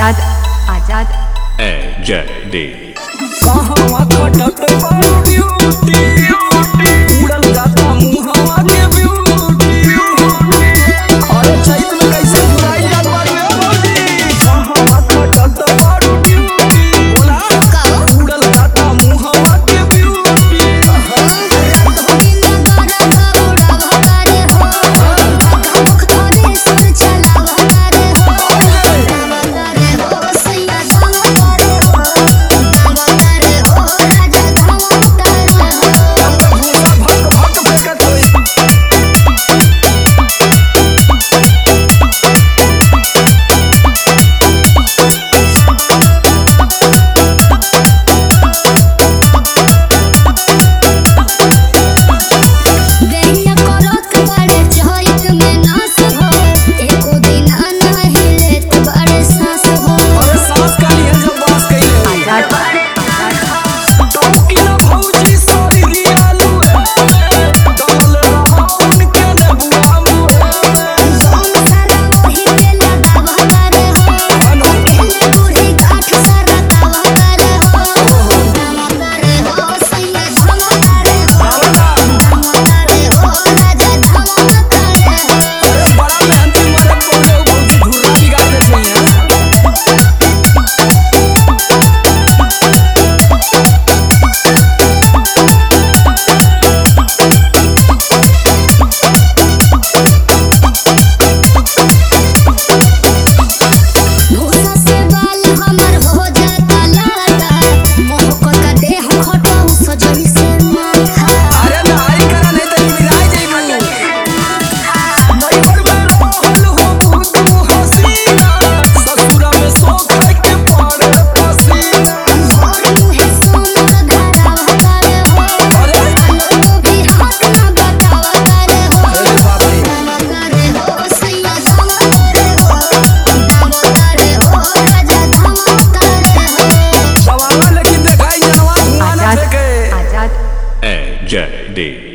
आजाद आजाद AJD कहवा खटत बारू duty उड़ल जाता मुहवा के ब्यूटी अरे चैत में कैसे बुराई जात बारू ए बोली कहवा खटत बारू ड्यूटी बोला उड़ल जाता मुहवा के ब्यूटी AJD